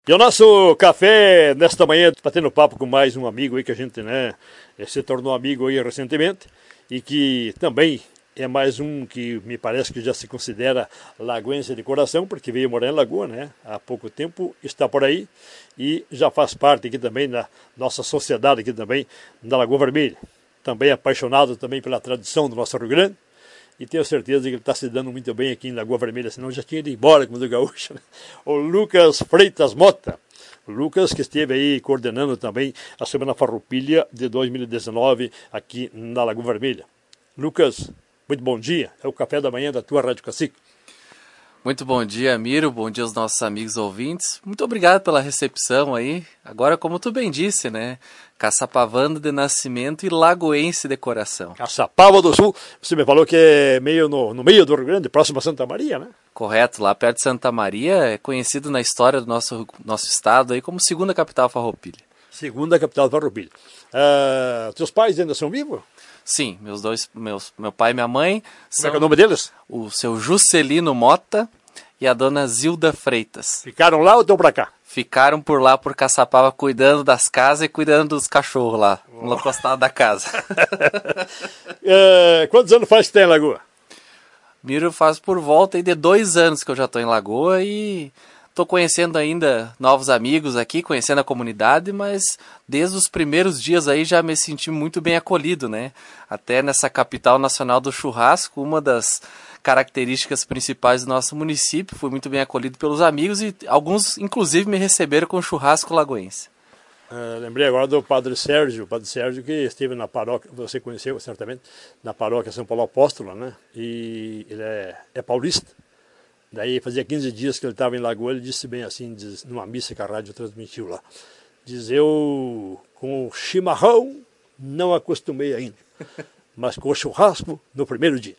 E o nosso café nesta manhã, batendo papo com mais um amigo aí que a gente, se tornou amigo aí recentemente e que também é mais um que me parece que já se considera lagoense de coração, porque veio morar em Lagoa, há pouco tempo, está por aí e já faz parte aqui também da nossa sociedade aqui também, da Lagoa Vermelha. Também apaixonado também pela tradição do nosso Rio Grande. E tenho certeza que ele está se dando muito bem aqui em Lagoa Vermelha, senão já tinha ido embora como do gaúcho. O Lucas Freitas Mota. O Lucas que esteve aí coordenando também a Semana Farroupilha de 2019 aqui na Lagoa Vermelha. Lucas, muito bom dia. É o café da manhã da tua Rádio Cacique. Muito bom dia, Miro. Bom dia aos nossos amigos ouvintes. Muito obrigado pela recepção aí. Agora, como tu bem disse, Caçapavano de nascimento e lagoense de coração. Caçapava do Sul. Você me falou que é meio no meio do Rio Grande, próximo a Santa Maria, né? Correto, lá perto de Santa Maria. É conhecido na história do nosso estado aí como segunda capital farroupilha. Segunda capital farroupilha. Teus pais ainda são vivos? Sim, meu pai e minha mãe são... Como é que é o nome deles? O seu Juscelino Mota e a dona Zilda Freitas. Ficaram lá ou estão pra cá? Ficaram por lá, por Caçapava, cuidando das casas e cuidando dos cachorros lá, no costado da casa. Quantos anos faz que tem em Lagoa? Miro, faz por volta aí de 2 anos que eu já estou em Lagoa e estou conhecendo ainda novos amigos aqui, conhecendo a comunidade, mas desde os primeiros dias aí já me senti muito bem acolhido, Até nessa capital nacional do churrasco, uma das características principais do nosso município, fui muito bem acolhido pelos amigos e alguns inclusive me receberam com churrasco lagoense. Lembrei agora do Padre Sérgio que esteve na paróquia, você conheceu certamente, na paróquia São Paulo Apóstolo, e ele é paulista. Daí fazia 15 dias que ele estava em Lagoa, ele disse bem assim, numa missa que a rádio transmitiu lá. Diz, eu com o chimarrão não acostumei ainda, mas com o churrasco no primeiro dia.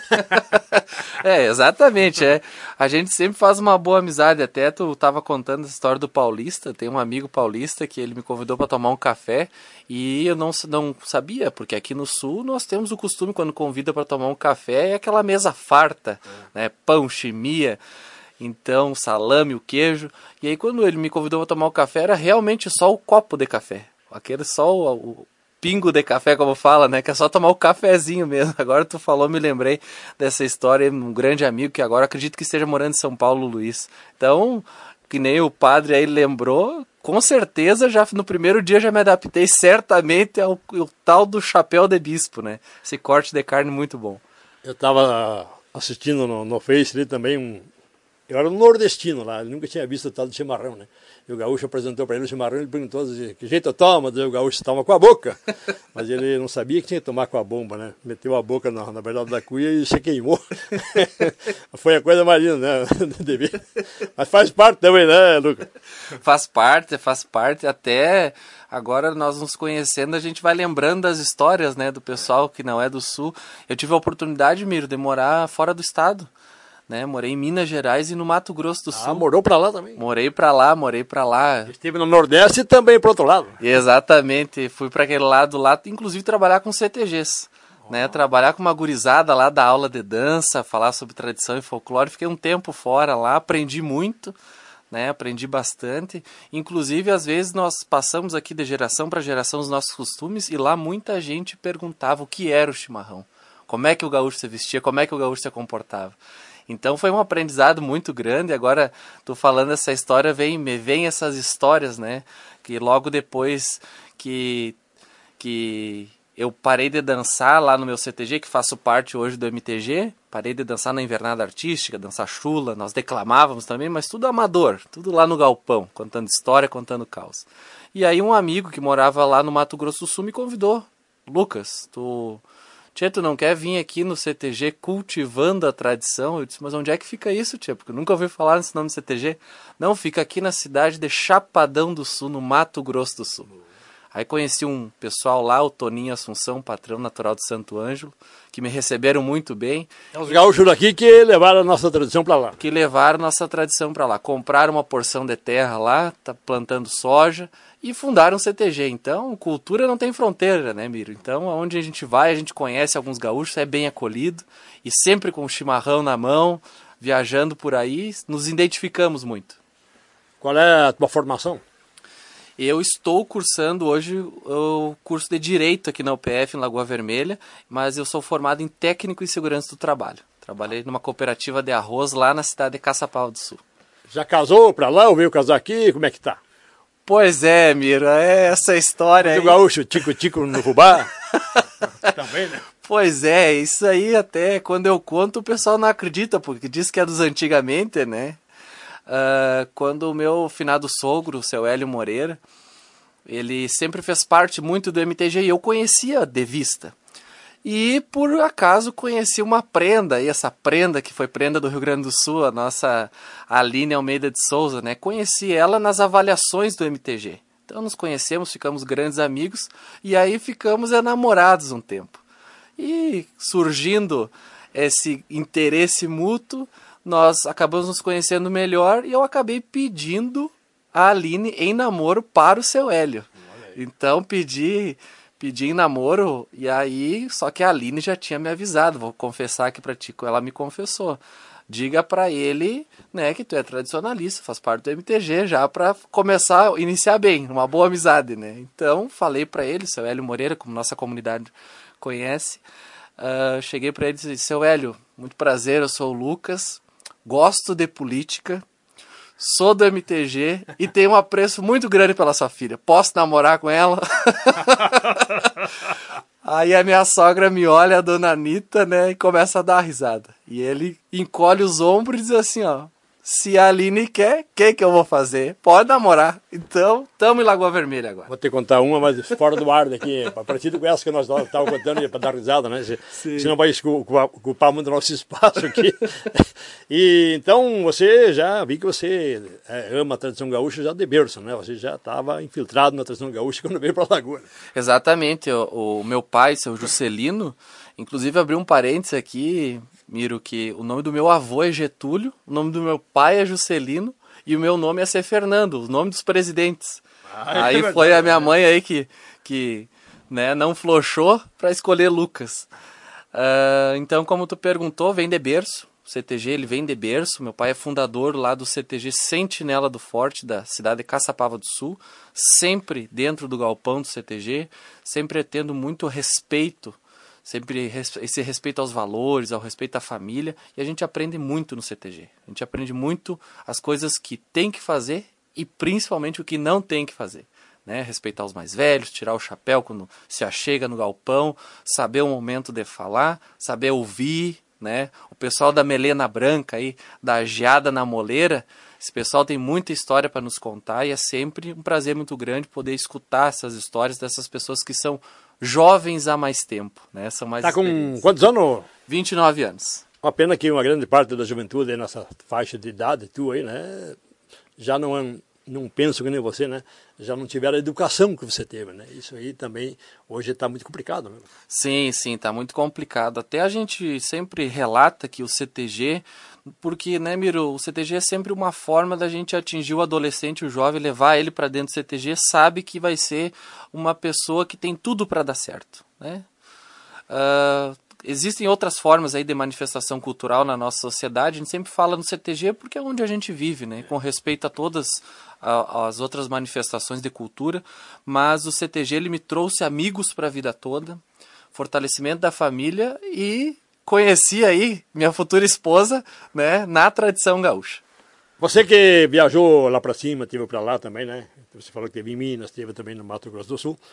Exatamente, A gente sempre faz uma boa amizade, até tu estava contando essa história do paulista, tem um amigo paulista que ele me convidou para tomar um café e eu não sabia, porque aqui no sul nós temos o costume, quando convida para tomar um café, é aquela mesa farta, pão, chimia, então salame, o queijo, e aí quando ele me convidou para tomar um café era realmente só o copo de café, aquele só o pingo de café, como fala, que é só tomar o cafezinho mesmo. Agora tu falou, me lembrei dessa história, um grande amigo que agora acredito que esteja morando em São Paulo, Luiz. Então, que nem o padre aí lembrou, com certeza já no primeiro dia já me adaptei certamente ao tal do chapéu de bispo, Esse corte de carne muito bom. Eu estava assistindo no Face ali também eu era um nordestino lá, ele nunca tinha visto o tal de chimarrão, E o gaúcho apresentou para ele o chimarrão, ele perguntou, que jeito eu tomo? O gaúcho toma com a boca. Mas ele não sabia que tinha que tomar com a bomba, Meteu a boca na verdade da cuia e se queimou. Foi a coisa mais linda, Mas faz parte também, Lucas? Faz parte. Até agora nós nos conhecendo, a gente vai lembrando das histórias, do pessoal que não é do sul. Eu tive a oportunidade, Miro, de morar fora do estado. Morei em Minas Gerais e no Mato Grosso do Sul. Morou pra lá também? Morei pra lá. Estive no Nordeste e também pro outro lado. Exatamente, fui para aquele lado lá, inclusive trabalhar com CTGs. Trabalhar com uma gurizada lá, dar aula de dança, falar sobre tradição e folclore. Fiquei um tempo fora lá, aprendi muito, aprendi bastante. Inclusive, às vezes, nós passamos aqui de geração para geração os nossos costumes e lá muita gente perguntava o que era o chimarrão. Como é que o gaúcho se vestia, como é que o gaúcho se comportava. Então foi um aprendizado muito grande. Agora, tô falando essa história, me vem essas histórias, que logo depois que eu parei de dançar lá no meu CTG, que faço parte hoje do MTG, parei de dançar na invernada artística, dançar chula, nós declamávamos também, mas tudo amador, tudo lá no galpão, contando história, contando caos. E aí um amigo que morava lá no Mato Grosso do Sul me convidou, Lucas, tu não quer vir aqui no CTG cultivando a tradição? Eu disse, mas onde é que fica isso, tia? Porque eu nunca ouvi falar nesse nome de CTG. Não, fica aqui na cidade de Chapadão do Sul, no Mato Grosso do Sul. Aí conheci um pessoal lá, o Toninho Assunção, patrão natural de Santo Ângelo, que me receberam muito bem. É os gaúchos daqui que levaram a nossa tradição para lá. Compraram uma porção de terra lá, tá plantando soja e fundaram o CTG. Então, cultura não tem fronteira, Miro? Então, aonde a gente vai, a gente conhece alguns gaúchos, é bem acolhido e sempre com o chimarrão na mão, viajando por aí, nos identificamos muito. Qual é a tua formação? Eu estou cursando hoje o curso de Direito aqui na UPF, em Lagoa Vermelha, mas eu sou formado em Técnico em Segurança do Trabalho. Trabalhei numa cooperativa de arroz lá na cidade de Caçapava do Sul. Já casou pra lá ou veio casar aqui? Como é que tá? Pois é, Miro, é essa história aí. O gaúcho, tico-tico no fubá? Também, né? Pois é, isso aí até quando eu conto o pessoal não acredita, porque diz que é dos antigamente, né? Quando o meu finado sogro, o seu Hélio Moreira, ele sempre fez parte muito do MTG e eu conhecia de vista. E por acaso conheci uma prenda, e essa prenda que foi prenda do Rio Grande do Sul, a nossa Aline Almeida de Souza, né? Conheci ela nas avaliações do MTG. Então nos conhecemos, ficamos grandes amigos e aí ficamos namorados um tempo. E surgindo esse interesse mútuo, nós acabamos nos conhecendo melhor e eu acabei pedindo a Aline em namoro para o seu Hélio. Então pedi em namoro e aí, só que a Aline já tinha me avisado, vou confessar aqui pra ti, ela me confessou. Diga pra ele, né, que tu é tradicionalista, faz parte do MTG, já pra começar, iniciar bem, uma boa amizade, né. Então, falei pra ele, seu Hélio Moreira, como nossa comunidade conhece, cheguei pra ele e disse, seu Hélio, muito prazer, eu sou o Lucas, gosto de política, sou do MTG e tenho um apreço muito grande pela sua filha. Posso namorar com ela? Aí a minha sogra me olha, a dona Anitta, né, e começa a dar risada. E ele encolhe os ombros e diz assim, ó, se a Aline quer, o que eu vou fazer? Pode namorar. Então, tamo em Lagoa Vermelha agora. Vou te contar uma, mas fora do ar daqui, parecido com essa que nós estávamos contando para dar risada, né? Senão vai ocupar muito nosso espaço aqui. E então, você já vi que você ama a tradição gaúcha já de berço, né? Você já estava infiltrado na tradição gaúcha quando veio para a Lagoa. Exatamente. O meu pai, seu Juscelino, inclusive abriu um parênteses aqui, Miro, que o nome do meu avô é Getúlio, o nome do meu pai é Juscelino e o meu nome é ser Fernando, o nome dos presidentes. Aí foi a minha mãe aí que né, não flochou para escolher Lucas. Então, como tu perguntou, vem de berço. O CTG ele vem de berço. Meu pai é fundador lá do CTG Sentinela do Forte, da cidade de Caçapava do Sul, sempre dentro do galpão do CTG, sempre tendo muito respeito, sempre esse respeito aos valores, ao respeito à família, e a gente aprende muito no CTG. A gente aprende muito as coisas que tem que fazer e principalmente o que não tem que fazer. Né? Respeitar os mais velhos, tirar o chapéu quando se achega no galpão, saber o momento de falar, saber ouvir, né? O pessoal da melena branca aí, da geada na moleira, esse pessoal tem muita história para nos contar e é sempre um prazer muito grande poder escutar essas histórias dessas pessoas que são jovens há mais tempo, né? São mais com quantos anos? 29 anos. Uma pena que uma grande parte da juventude aí nessa faixa de idade tua aí, né? Já não penso que nem você, né? Já não tiveram a educação que você teve, né? Isso aí também hoje está muito complicado, né? Sim, está muito complicado. Até a gente sempre relata que o CTG, porque, né, Miro, o CTG é sempre uma forma da gente atingir o adolescente, o jovem, levar ele para dentro do CTG, sabe que vai ser uma pessoa que tem tudo para dar certo, né? Existem outras formas aí de manifestação cultural na nossa sociedade, a gente sempre fala no CTG porque é onde a gente vive, né? Com respeito a todas as outras manifestações de cultura, mas o CTG ele me trouxe amigos para a vida toda, fortalecimento da família e conheci aí minha futura esposa, né, na tradição gaúcha. Você que viajou lá para cima, esteve para lá também, né? Você falou que esteve em Minas, esteve também no Mato Grosso do Sul.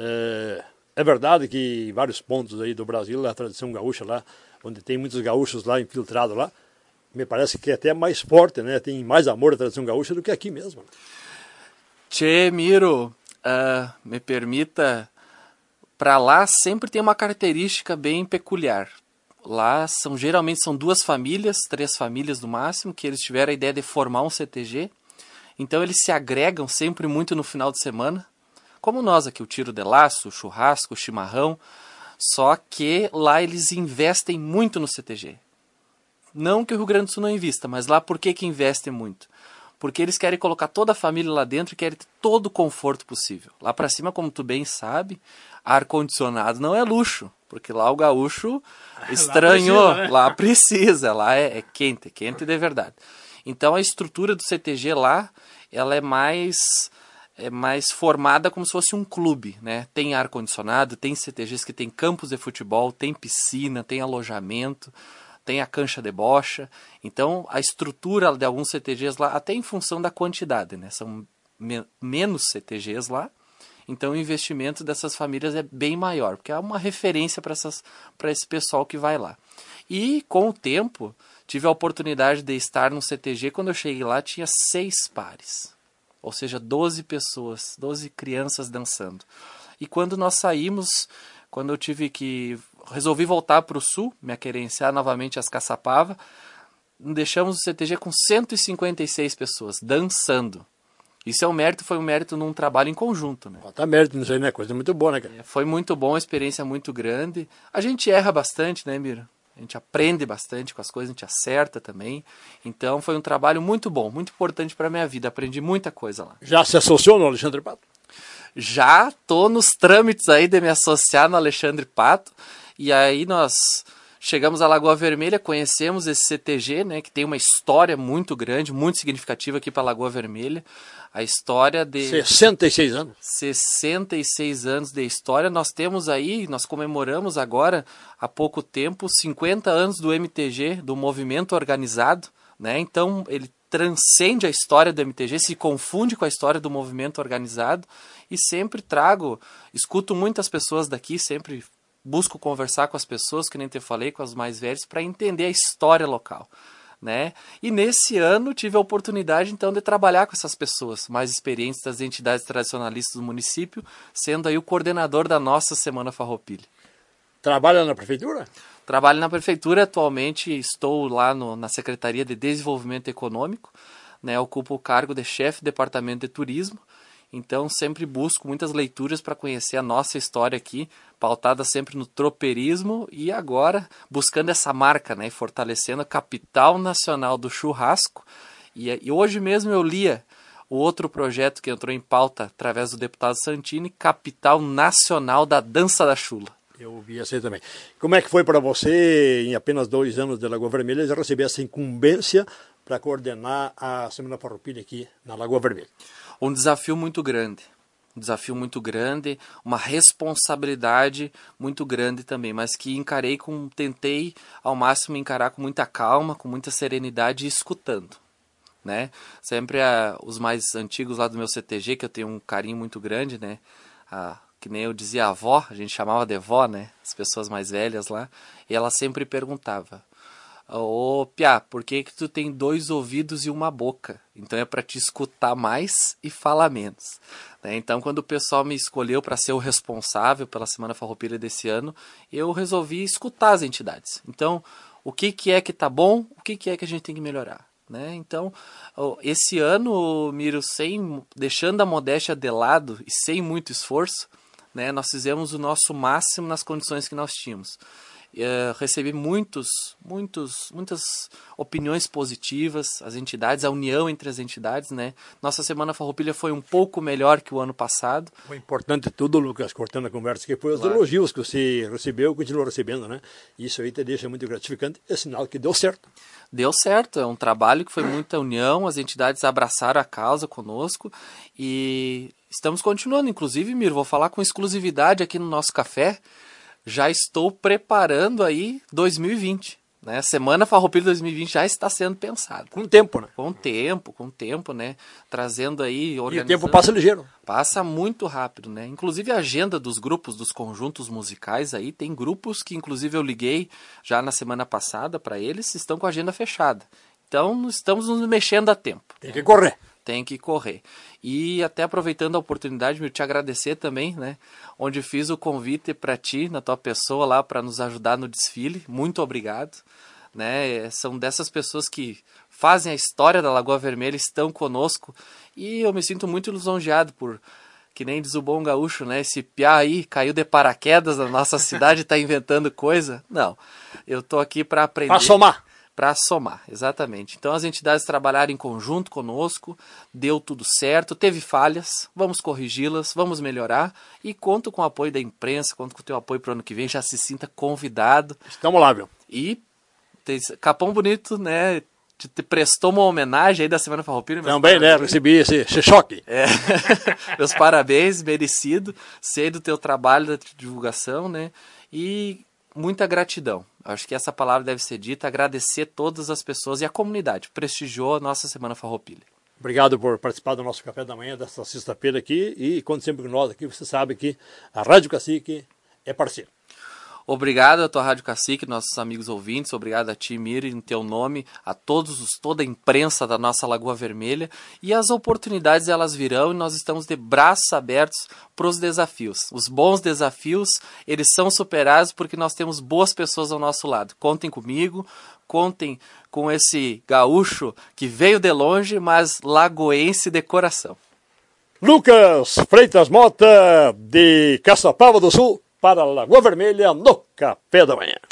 É verdade que em vários pontos aí do Brasil, a tradição gaúcha lá, onde tem muitos gaúchos lá infiltrados lá, me parece que é até mais forte, né? Tem mais amor à tradição gaúcha do que aqui mesmo. Tchê, Miro, me permita, para lá sempre tem uma característica bem peculiar. Lá geralmente são 2 famílias, 3 famílias no máximo, que eles tiveram a ideia de formar um CTG. Então eles se agregam sempre muito no final de semana. Como nós aqui, o tiro de laço, o churrasco, o chimarrão, só que lá eles investem muito no CTG. Não que o Rio Grande do Sul não invista, mas lá por que investem muito? Porque eles querem colocar toda a família lá dentro e querem ter todo o conforto possível. Lá para cima, como tu bem sabe, ar-condicionado não é luxo, porque lá o gaúcho estranhou, lá precisa, lá é quente de verdade. Então a estrutura do CTG lá, ela é mais formada como se fosse um clube, né? Tem ar-condicionado, tem CTGs que tem campos de futebol, tem piscina, tem alojamento, tem a cancha de bocha. Então a estrutura de alguns CTGs lá, até em função da quantidade, né? São menos CTGs lá, então o investimento dessas famílias é bem maior, porque é uma referência para esse pessoal que vai lá. E com o tempo, tive a oportunidade de estar no CTG, quando eu cheguei lá tinha 6 pares. Ou seja, 12 pessoas, 12 crianças dançando. E quando nós saímos, quando eu resolvi voltar para o sul, me aquerenciar novamente as Caçapava, deixamos o CTG com 156 pessoas dançando. Isso é um mérito, foi um mérito num trabalho em conjunto, né? Tá mérito nisso aí, né? Coisa muito boa, né, cara? Foi muito bom, uma experiência muito grande. A gente erra bastante, né, Miro? A gente aprende bastante com as coisas, a gente acerta também. Então foi um trabalho muito bom, muito importante para a minha vida. Aprendi muita coisa lá. Já se associou no Alexandre Pato? Já estou nos trâmites aí de me associar no Alexandre Pato. E aí nós chegamos à Lagoa Vermelha, conhecemos esse CTG, né, que tem uma história muito grande, muito significativa aqui para a Lagoa Vermelha. A história de 66 anos. 66 anos de história. Nós temos aí, nós comemoramos agora, há pouco tempo, 50 anos do MTG, do movimento organizado, né? Então, ele transcende a história do MTG, se confunde com a história do movimento organizado, e sempre escuto muitas pessoas daqui, sempre busco conversar com as pessoas, que nem te falei, com os mais velhos, para entender a história local. Né? E nesse ano tive a oportunidade então de trabalhar com essas pessoas mais experientes das entidades tradicionalistas do município, sendo aí o coordenador da nossa Semana Farroupilha. Trabalha na prefeitura? Trabalho na prefeitura, atualmente estou lá na Secretaria de Desenvolvimento Econômico, né? Ocupo o cargo de chefe de departamento de turismo. Então sempre busco muitas leituras para conhecer a nossa história aqui, pautada sempre no tropeirismo e agora buscando essa marca, né, fortalecendo a capital nacional do churrasco. E hoje mesmo eu lia o outro projeto que entrou em pauta através do deputado Santini, Capital Nacional da Dança da Chula. Eu vi essa aí também. Como é que foi para você, em apenas 2 anos de Lagoa Vermelha, já receber essa incumbência para coordenar a Semana Farroupilha aqui na Lagoa Vermelha? Um desafio muito grande, uma responsabilidade muito grande também, mas que tentei ao máximo encarar com muita calma, com muita serenidade e escutando, né? Sempre os mais antigos lá do meu CTG, que eu tenho um carinho muito grande, né? Que nem eu dizia, a avó, a gente chamava de vó, né? As pessoas mais velhas lá, e ela sempre perguntava: ô Piá, por que tu tem 2 ouvidos e uma boca? Então é para te escutar mais e falar menos. Né? Então quando o pessoal me escolheu para ser o responsável pela Semana Farroupilha desse ano, eu resolvi escutar as entidades. Então, o que é que tá bom, o que é que a gente tem que melhorar? Né? Então, esse ano, Miro, deixando a modéstia de lado e sem muito esforço, né, nós fizemos o nosso máximo nas condições que nós tínhamos. Recebi muitas opiniões positivas, as entidades, a união entre as entidades, né? Nossa Semana Farroupilha foi um pouco melhor que o ano passado. O importante de tudo, Lucas, cortando a conversa, que foi os elogios que você recebeu e continuou recebendo, né? Isso aí te deixa muito gratificante, é sinal que deu certo. Deu certo, é um trabalho que foi muita união, as entidades abraçaram a causa conosco e estamos continuando. Inclusive, Miro, vou falar com exclusividade aqui no nosso café. Já estou preparando aí 2020, né? Semana Farroupilha 2020 já está sendo pensada. Com tempo, né? Com tempo, né? Trazendo aí, organizando. E o tempo passa ligeiro. Passa muito rápido, né? Inclusive a agenda dos grupos, dos conjuntos musicais aí, tem grupos que inclusive eu liguei já na semana passada para eles, estão com a agenda fechada. Então estamos nos mexendo a tempo. Tem que correr. Tem que correr. E até aproveitando a oportunidade, eu te agradecer também, né? Onde fiz o convite para ti, na tua pessoa lá, para nos ajudar no desfile. Muito obrigado. Né? São dessas pessoas que fazem a história da Lagoa Vermelha, estão conosco. E eu me sinto muito lisonjeado por, que nem diz o bom gaúcho, né? Esse piá aí caiu de paraquedas na nossa cidade e está inventando coisa. Não, eu tô aqui para aprender. Para somar. Para somar, exatamente. Então as entidades trabalharam em conjunto conosco, deu tudo certo, teve falhas, vamos corrigi-las, vamos melhorar e conto com o apoio da imprensa, conto com o teu apoio para o ano que vem, já se sinta convidado. Estamos lá, viu? E Capão Bonito, né? te prestou uma homenagem aí da Semana Farroupilha. Também, né? Recebi esse choque. Meus parabéns, merecido. Sei do teu trabalho, da divulgação, né? E muita gratidão. Acho que essa palavra deve ser dita, agradecer todas as pessoas e a comunidade que prestigiou a nossa Semana Farroupilha. Obrigado por participar do nosso café da manhã desta sexta-feira aqui e conte sempre com nós aqui, você sabe que a Rádio Cacique é parceiro. Obrigado à tua Rádio Cacique, nossos amigos ouvintes, obrigado a ti, Miri, em teu nome, a toda a imprensa da nossa Lagoa Vermelha, e as oportunidades elas virão e nós estamos de braços abertos para os desafios. Os bons desafios, eles são superados porque nós temos boas pessoas ao nosso lado. Contem comigo, contem com esse gaúcho que veio de longe, mas lagoense de coração. Lucas Freitas Mota, de Caçapava do Sul, para a Lagoa Vermelha, no Café da Manhã.